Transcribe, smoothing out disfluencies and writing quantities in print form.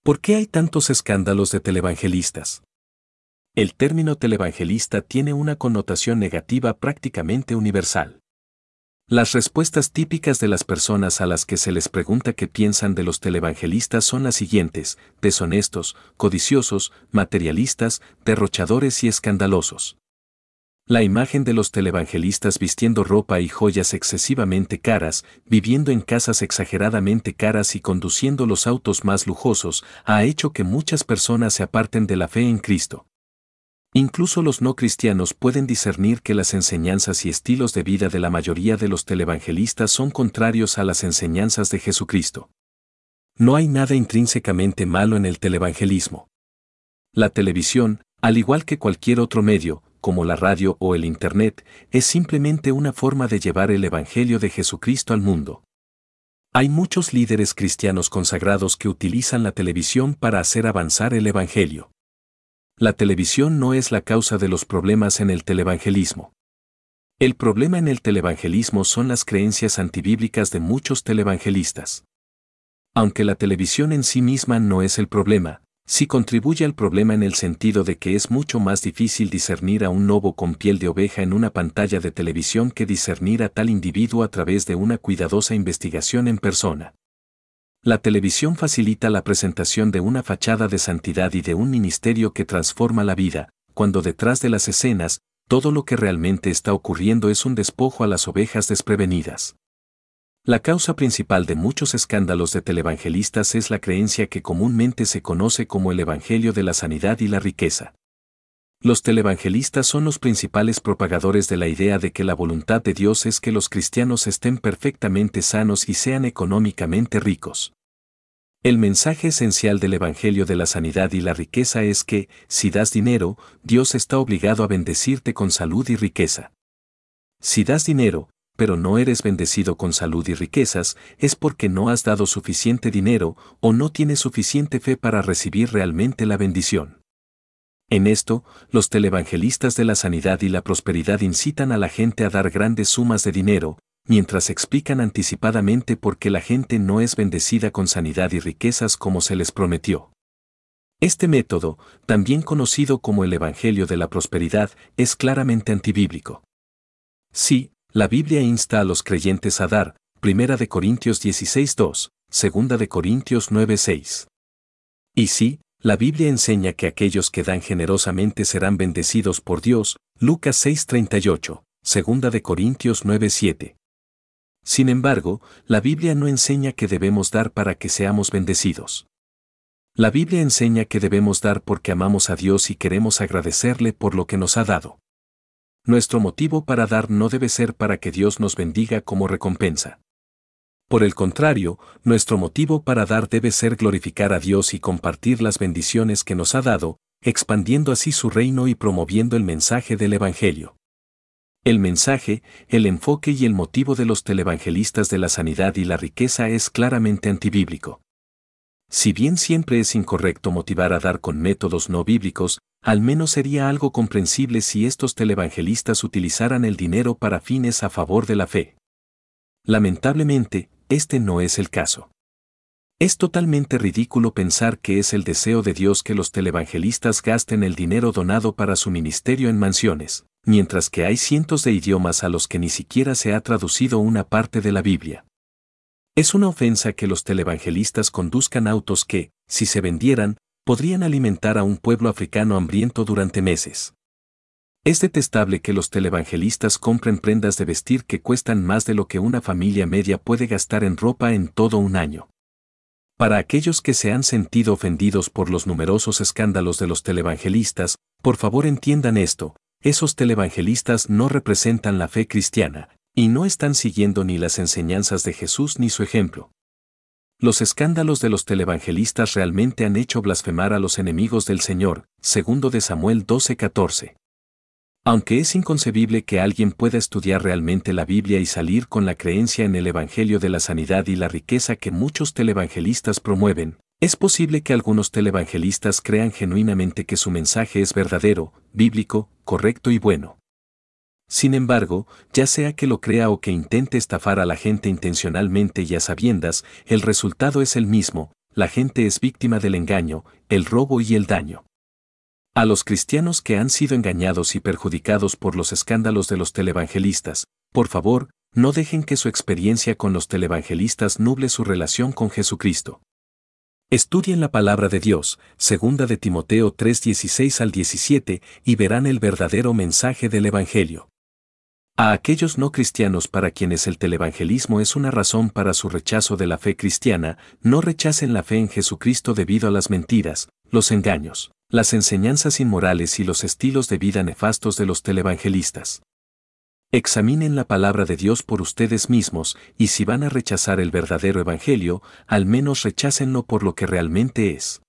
¿Por qué hay tantos escándalos de televangelistas? El término televangelista tiene una connotación negativa prácticamente universal. Las respuestas típicas de las personas a las que se les pregunta qué piensan de los televangelistas son las siguientes: deshonestos, codiciosos, materialistas, derrochadores y escandalosos. La imagen de los televangelistas vistiendo ropa y joyas excesivamente caras, viviendo en casas exageradamente caras y conduciendo los autos más lujosos, ha hecho que muchas personas se aparten de la fe en Cristo. Incluso los no cristianos pueden discernir que las enseñanzas y estilos de vida de la mayoría de los televangelistas son contrarios a las enseñanzas de Jesucristo. No hay nada intrínsecamente malo en el televangelismo. La televisión, al igual que cualquier otro medio, como la radio o el Internet, es simplemente una forma de llevar el Evangelio de Jesucristo al mundo. Hay muchos líderes cristianos consagrados que utilizan la televisión para hacer avanzar el Evangelio. La televisión no es la causa de los problemas en el televangelismo. El problema en el televangelismo son las creencias antibíblicas de muchos televangelistas. Aunque la televisión en sí misma no es el problema, sí contribuye al problema en el sentido de que es mucho más difícil discernir a un lobo con piel de oveja en una pantalla de televisión que discernir a tal individuo a través de una cuidadosa investigación en persona. La televisión facilita la presentación de una fachada de santidad y de un ministerio que transforma la vida, cuando detrás de las escenas, todo lo que realmente está ocurriendo es un despojo a las ovejas desprevenidas. La causa principal de muchos escándalos de televangelistas es la creencia que comúnmente se conoce como el Evangelio de la sanidad y la riqueza. Los televangelistas son los principales propagadores de la idea de que la voluntad de Dios es que los cristianos estén perfectamente sanos y sean económicamente ricos. El mensaje esencial del Evangelio de la sanidad y la riqueza es que, si das dinero, Dios está obligado a bendecirte con salud y riqueza. Si das dinero, pero no eres bendecido con salud y riquezas, es porque no has dado suficiente dinero o no tienes suficiente fe para recibir realmente la bendición. En esto, los televangelistas de la sanidad y la prosperidad incitan a la gente a dar grandes sumas de dinero, mientras explican anticipadamente por qué la gente no es bendecida con sanidad y riquezas como se les prometió. Este método, también conocido como el Evangelio de la prosperidad, es claramente antibíblico. Sí, la Biblia insta a los creyentes a dar, 1 Corintios 16:2, 2 Corintios 9:6. Y sí, la Biblia enseña que aquellos que dan generosamente serán bendecidos por Dios, Lucas 6:38, 2 Corintios 9:7. Sin embargo, la Biblia no enseña que debemos dar para que seamos bendecidos. La Biblia enseña que debemos dar porque amamos a Dios y queremos agradecerle por lo que nos ha dado. Nuestro motivo para dar no debe ser para que Dios nos bendiga como recompensa. Por el contrario, nuestro motivo para dar debe ser glorificar a Dios y compartir las bendiciones que nos ha dado, expandiendo así su reino y promoviendo el mensaje del Evangelio. El mensaje, el enfoque y el motivo de los televangelistas de la sanidad y la riqueza es claramente antibíblico. Si bien siempre es incorrecto motivar a dar con métodos no bíblicos, al menos sería algo comprensible si estos televangelistas utilizaran el dinero para fines a favor de la fe. Lamentablemente, este no es el caso. Es totalmente ridículo pensar que es el deseo de Dios que los televangelistas gasten el dinero donado para su ministerio en mansiones, mientras que hay cientos de idiomas a los que ni siquiera se ha traducido una parte de la Biblia. Es una ofensa que los televangelistas conduzcan autos que, si se vendieran, podrían alimentar a un pueblo africano hambriento durante meses. Es detestable que los televangelistas compren prendas de vestir que cuestan más de lo que una familia media puede gastar en ropa en todo un año. Para aquellos que se han sentido ofendidos por los numerosos escándalos de los televangelistas, por favor entiendan esto: esos televangelistas no representan la fe cristiana, y no están siguiendo ni las enseñanzas de Jesús ni su ejemplo. Los escándalos de los televangelistas realmente han hecho blasfemar a los enemigos del Señor, 2 de Samuel 12:14. Aunque es inconcebible que alguien pueda estudiar realmente la Biblia y salir con la creencia en el Evangelio de la sanidad y la riqueza que muchos televangelistas promueven, es posible que algunos televangelistas crean genuinamente que su mensaje es verdadero, bíblico, correcto y bueno. Sin embargo, ya sea que lo crea o que intente estafar a la gente intencionalmente y a sabiendas, el resultado es el mismo: la gente es víctima del engaño, el robo y el daño. A los cristianos que han sido engañados y perjudicados por los escándalos de los televangelistas, por favor, no dejen que su experiencia con los televangelistas nuble su relación con Jesucristo. Estudien la palabra de Dios, 2 de Timoteo 3:16 al 17, y verán el verdadero mensaje del Evangelio. A aquellos no cristianos para quienes el televangelismo es una razón para su rechazo de la fe cristiana, no rechacen la fe en Jesucristo debido a las mentiras, los engaños, las enseñanzas inmorales y los estilos de vida nefastos de los televangelistas. Examinen la palabra de Dios por ustedes mismos, y si van a rechazar el verdadero evangelio, al menos rechácenlo por lo que realmente es.